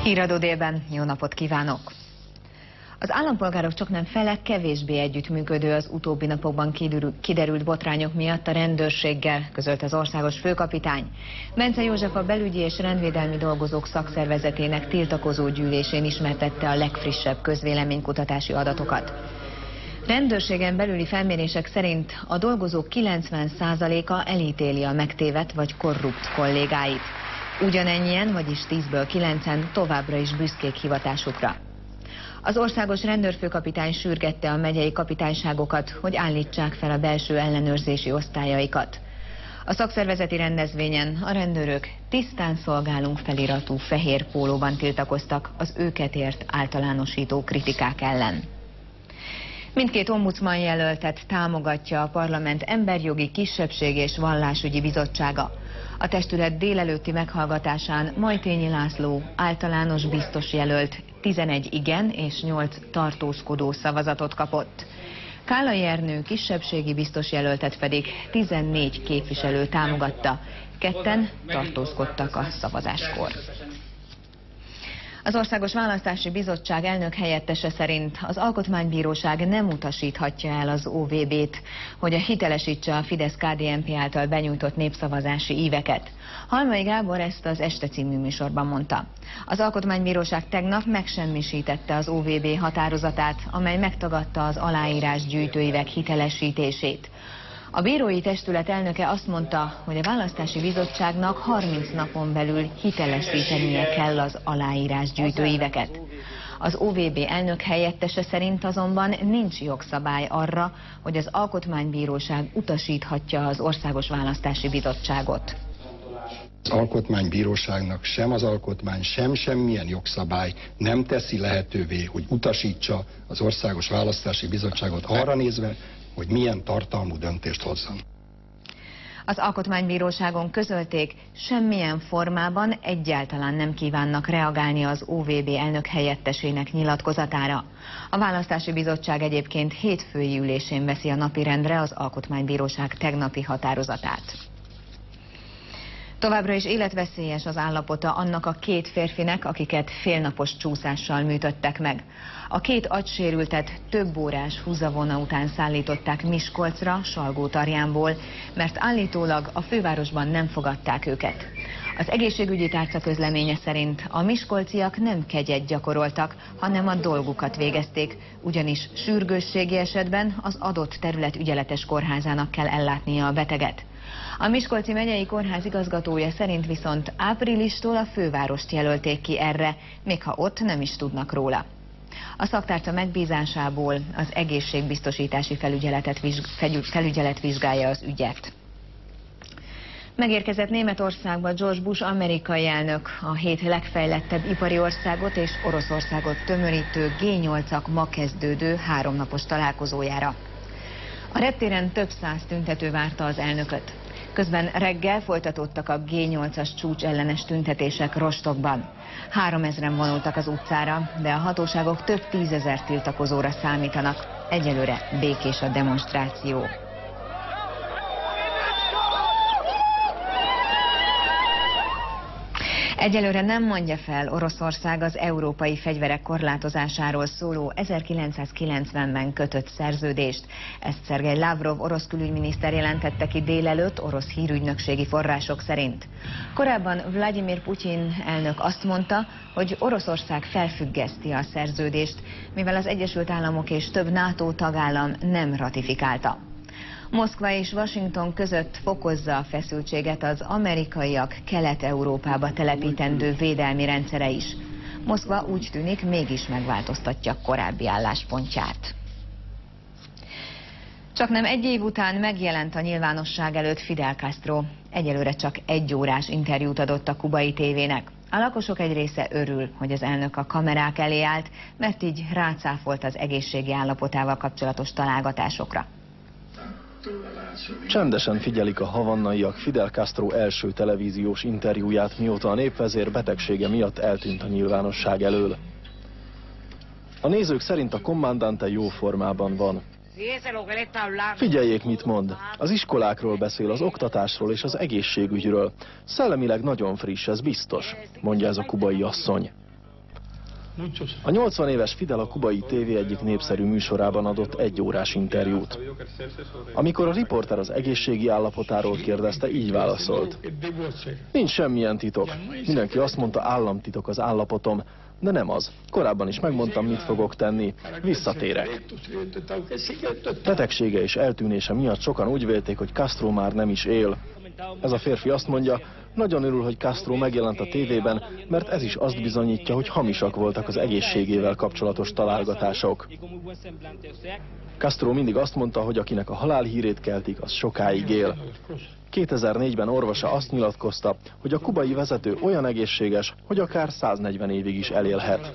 Híradó délben, jó napot kívánok! Az állampolgárok csaknem fele kevésbé együttműködő az utóbbi napokban kiderült botrányok miatt a rendőrséggel, közölt az országos főkapitány. Bence József a belügyi és rendvédelmi dolgozók szakszervezetének tiltakozó gyűlésén ismertette a legfrissebb közvéleménykutatási adatokat. Rendőrségen belüli felmérések szerint a dolgozók 90%-a elítéli a megtévedt vagy korrupt kollégáit. Ugyanennyien, vagyis 10-ből 9-en továbbra is büszkék hivatásukra. Az országos rendőrfőkapitány sürgette a megyei kapitányságokat, hogy állítsák fel a belső ellenőrzési osztályaikat. A szakszervezeti rendezvényen a rendőrök tisztán szolgálunk feliratú fehér pólóban tiltakoztak az őket ért általánosító kritikák ellen. Mindkét ombudsman jelöltet támogatja a parlament emberjogi, kisebbség és vallásügyi bizottsága. A testület délelőtti meghallgatásán Majtényi László általános biztos jelölt 11 igen és 8 tartózkodó szavazatot kapott. Kállai Ernő kisebbségi biztos jelöltet pedig 14 képviselő támogatta, ketten tartózkodtak a szavazáskor. Az Országos Választási Bizottság elnök helyettese szerint az Alkotmánybíróság nem utasíthatja el az OVB-t, hogy hitelesítse a Fidesz-KDNP által benyújtott népszavazási íveket. Halmai Gábor ezt az Este című műsorban mondta. Az Alkotmánybíróság tegnap megsemmisítette az OVB határozatát, amely megtagadta az aláírás gyűjtőívek hitelesítését. A bírói testület elnöke azt mondta, hogy a választási bizottságnak 30 napon belül hitelesítenie kell az aláírás gyűjtőíveket. Az OVB elnök helyettese szerint azonban nincs jogszabály arra, hogy az Alkotmánybíróság utasíthatja az Országos Választási Bizottságot. Az Alkotmánybíróságnak sem az alkotmány, sem semmilyen jogszabály nem teszi lehetővé, hogy utasítsa az Országos Választási Bizottságot arra nézve, hogy milyen tartalmú döntést hozzon. Az Alkotmánybíróságon közölték, semmilyen formában egyáltalán nem kívánnak reagálni az OVB elnök helyettesének nyilatkozatára. A Választási Bizottság egyébként hétfői ülésén veszi a napirendre az Alkotmánybíróság tegnapi határozatát. Továbbra is életveszélyes az állapota annak a két férfinek, akiket félnapos csúszással műtöttek meg. A két agysérültet több órás húzavona után szállították Miskolcra, Salgótarjánból, mert állítólag a fővárosban nem fogadták őket. Az egészségügyi tárca közleménye szerint a miskolciak nem kegyet gyakoroltak, hanem a dolgukat végezték, ugyanis sürgősségi esetben az adott terület ügyeletes kórházának kell ellátnia a beteget. A Miskolci megyei kórház igazgatója szerint viszont áprilistól a fővárost jelölték ki erre, még ha ott nem is tudnak róla. A szaktárca megbízásából az egészségbiztosítási felügyelet vizsgálja az ügyet. Megérkezett Németországba George Bush amerikai elnök, a 7 legfejlettebb ipari országot és Oroszországot tömörítő G8-ak ma kezdődő 3 napos találkozójára. A reptéren több száz tüntető várta az elnököt. Közben reggel folytatódtak a G8-as csúcs ellenes tüntetések Rostokban. 3000-en vonultak az utcára, de a hatóságok több 10 000 tiltakozóra számítanak. Egyelőre békés a demonstráció. Egyelőre nem mondja fel Oroszország az európai fegyverek korlátozásáról szóló 1990-ben kötött szerződést. Ezt Szergej Lavrov orosz külügyminiszter jelentette ki délelőtt orosz hírügynökségi források szerint. Korábban Vladimir Putyin elnök azt mondta, hogy Oroszország felfüggeszti a szerződést, mivel az Egyesült Államok és több NATO tagállam nem ratifikálta. Moszkva és Washington között fokozza a feszültséget az amerikaiak Kelet-Európába telepítendő védelmi rendszere is. Moszkva úgy tűnik mégis megváltoztatja korábbi álláspontját. Csaknem egy év után megjelent a nyilvánosság előtt Fidel Castro. Egyelőre csak 1 órás interjút adott a kubai tévének. A lakosok egy része örül, hogy az elnök a kamerák elé állt, mert így rácáfolt az egészségi állapotával kapcsolatos találgatásokra. Csendesen figyelik a havannaiak Fidel Castro első televíziós interjúját, mióta a népvezér betegsége miatt eltűnt a nyilvánosság elől. A nézők szerint a kommandante jó formában van. Figyeljék, mit mond. Az iskolákról beszél, az oktatásról és az egészségügyről. Szellemileg nagyon friss, ez biztos, mondja ez a kubai asszony. A 80 éves Fidel a kubai tévé egyik népszerű műsorában adott 1 órás interjút. Amikor a riporter az egészségi állapotáról kérdezte, így válaszolt. Nincs semmilyen titok. Mindenki azt mondta, államtitok az állapotom, de nem az. Korábban is megmondtam, mit fogok tenni. Visszatérek. Betegsége és eltűnése miatt sokan úgy vélték, hogy Castro már nem is él. Ez a férfi azt mondja, nagyon örül, hogy Castro megjelent a tévében, mert ez is azt bizonyítja, hogy hamisak voltak az egészségével kapcsolatos találgatások. Castro mindig azt mondta, hogy akinek a halálhírét keltik, az sokáig él. 2004-ben orvosa azt nyilatkozta, hogy a kubai vezető olyan egészséges, hogy akár 140 évig is elélhet.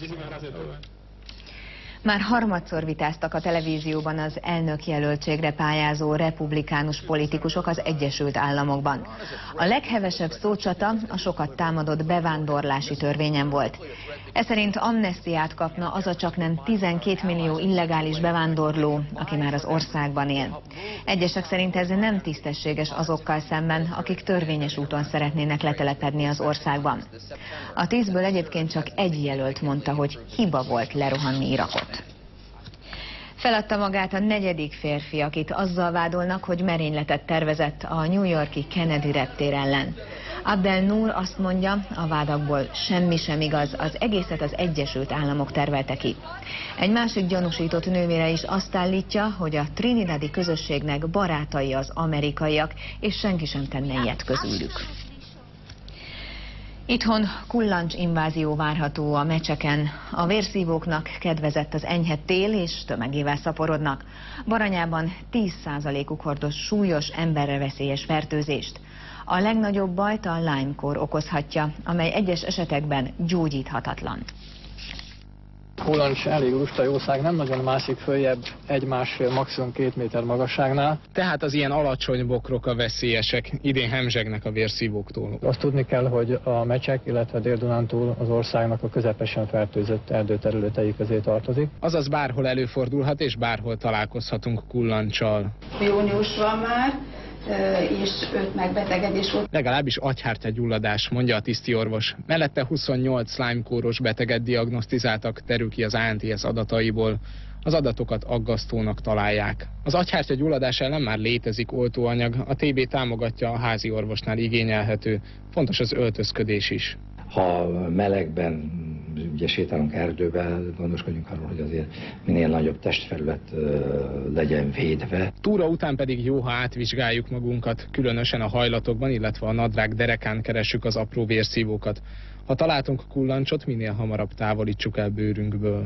Már harmadszor vitáztak a televízióban az elnökjelöltségre pályázó republikánus politikusok az Egyesült Államokban. A leghevesebb szócsata a sokat támadott bevándorlási törvényen volt. Ez szerint amnesztiát kapna az a csaknem 12 millió illegális bevándorló, aki már az országban él. Egyesek szerint ez nem tisztességes azokkal szemben, akik törvényes úton szeretnének letelepedni az országban. A 10-ből egyébként csak egy jelölt mondta, hogy hiba volt lerohanni Irakot. Feladta magát a 4. férfi, akit azzal vádolnak, hogy merényletet tervezett a New York-i Kennedy reptér ellen. Abdel Nur azt mondja, a vádakból semmi sem igaz, az egészet az Egyesült Államok tervelte ki. Egy másik gyanúsított nővére is azt állítja, hogy a trinidadi közösségnek barátai az amerikaiak, és senki sem tenne ilyet közülük. Itthon kullancs invázió várható a meccseken. A vérszívóknak kedvezett az enyhe tél, és tömegével szaporodnak. Baranyában 10%-uk hordoz súlyos, emberre veszélyes fertőzést. A legnagyobb bajt a Lyme-kór okozhatja, amely egyes esetekben gyógyíthatatlan. Kullancs elég lusta jószág, nem nagyon mászik följebb 1,5, maximum 2 méter magasságnál. Tehát az ilyen alacsony bokrok a veszélyesek, idén hemzsegnek a vérszívóktól. Azt tudni kell, hogy a Mecsek, illetve Dél-Dunántúl az országnak a közepesen fertőzött erdőterületei közé tartozik. Azaz bárhol előfordulhat és bárhol találkozhatunk kullancsal. Jónyús van már, és 5 megbetegedés volt. Legalábbis agyhártyagyulladás, mondja a tisztiorvos. Mellette 28 Lyme-kóros beteget diagnosztizáltak, derül ki az ANTS adataiból. Az adatokat aggasztónak találják. Az agyhártyagyulladás ellen már létezik oltóanyag, a TB támogatja, a házi orvosnál igényelhető. Fontos az öltözködés is. Ha melegben ugye sétálunk erdőben, gondoskodjunk arról, hogy azért minél nagyobb testfelület legyen védve. Túra után pedig jó, ha átvizsgáljuk magunkat, különösen a hajlatokban, illetve a nadrág derekán keressük az apró vérszívókat. Ha találtunk kullancsot, minél hamarabb távolítsuk el bőrünkből.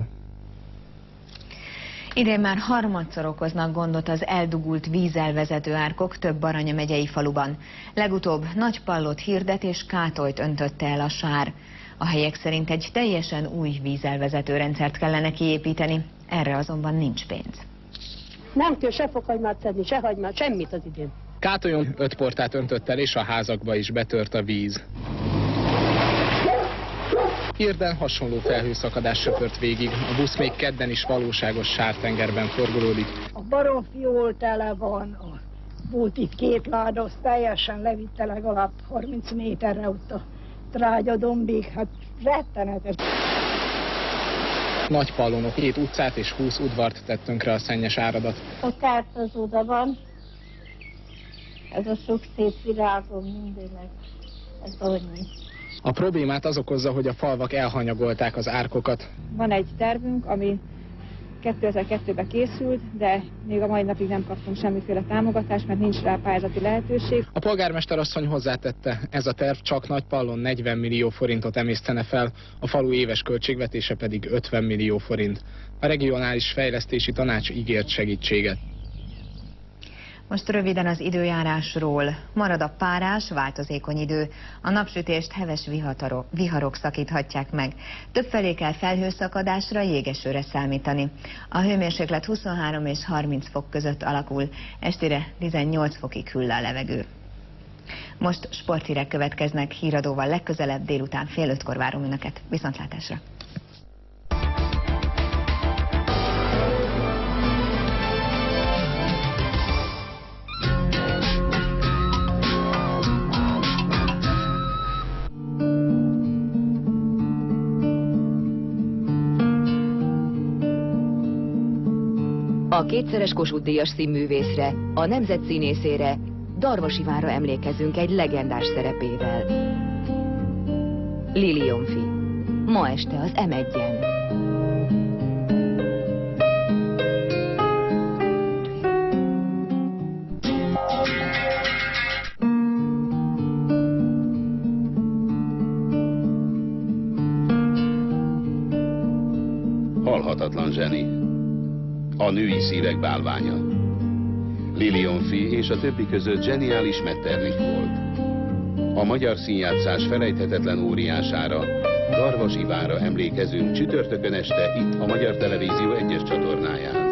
Idén már harmadszor okoznak gondot az eldugult vízelvezető árkok több Baranya megyei faluban. Legutóbb Nagypallot hirdet és Kátolyt öntötte el a sár. A helyiek szerint egy teljesen új vízelvezető rendszert kellene kiépíteni, erre azonban nincs pénz. Nem kell se fokhagymát szedni, se hagymát, semmit az idén. Kátolyon 5 portát öntött el, és a házakba is betört a víz. Hirden hasonló felhőszakadás söpört végig, a busz még kedden is valóságos sártengerben forgolódik. A baromfi jól tele van, volt itt 2 láda, az teljesen levitte legalább 30 méterre ott a Trágyadombig, hát rettenetes. Nagypallon 7 utcát és 20 udvart tett tönkre a szennyes áradat. A kártozóda van, ez a sok szép virágom mindenek, ez ahogy nincs. A problémát az okozza, hogy a falvak elhanyagolták az árkokat. Van egy tervünk, ami 2002-ben készült, de még a mai napig nem kaptunk semmiféle támogatást, mert nincs rá pályázati lehetőség. A polgármester asszony hozzátette, ez a terv csak Nagypallon 40 millió forintot emésztene fel, a falu éves költségvetése pedig 50 millió forint. A regionális fejlesztési tanács ígért segítséget. Most röviden az időjárásról. Marad a párás, változékony idő. A napsütést heves viharok szakíthatják meg. Többfelé kell felhőszakadásra, jégesőre számítani. A hőmérséklet 23 és 30 fok között alakul. Estére 18 fokig hűl a levegő. Most sporthírek következnek, híradóval legközelebb délután 4:30-kor várom Önöket. Viszontlátásra! A kétszeres Kossuth-díjas színművészre, a nemzet színészére, Darvas Ivánra emlékezünk egy legendás szerepével. Lilionfi. Ma este az M1-en. Halhatatlan zseni. A női szívek bálványa. Lilionfi és a többi között zseniális Metternich volt. A magyar színjátszás felejthetetlen óriására, Darvas Ivánra emlékezünk csütörtökön este itt a Magyar Televízió 1-es csatornáján.